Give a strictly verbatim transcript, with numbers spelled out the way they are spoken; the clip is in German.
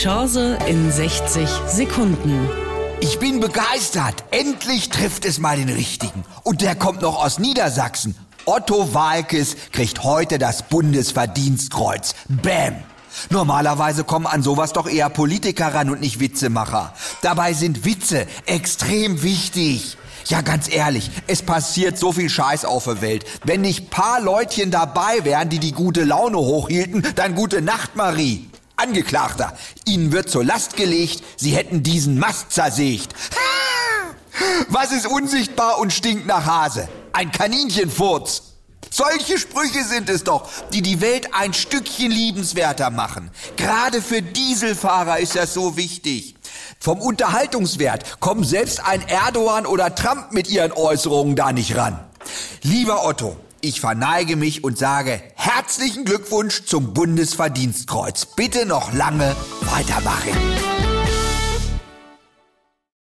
Chance in sechzig Sekunden. Ich bin begeistert. Endlich trifft es mal den Richtigen. Und der kommt noch aus Niedersachsen. Otto Waalkes kriegt heute das Bundesverdienstkreuz. Bäm! Normalerweise kommen an sowas doch eher Politiker ran und nicht Witzemacher. Dabei sind Witze extrem wichtig. Ja, ganz ehrlich, es passiert so viel Scheiß auf der Welt. Wenn nicht paar Leutchen dabei wären, die die gute Laune hochhielten, dann gute Nacht, Marie. Angeklagter, Ihnen wird zur Last gelegt, Sie hätten diesen Mast zersägt. Was ist unsichtbar und stinkt nach Hase? Ein Kaninchenfurz. Solche Sprüche sind es doch, die die Welt ein Stückchen liebenswerter machen. Gerade für Dieselfahrer ist das so wichtig. Vom Unterhaltungswert kommen selbst ein Erdogan oder Trump mit ihren Äußerungen da nicht ran. Lieber Otto, ich verneige mich und sage herzlichen Glückwunsch zum Bundesverdienstkreuz. Bitte noch lange weitermachen.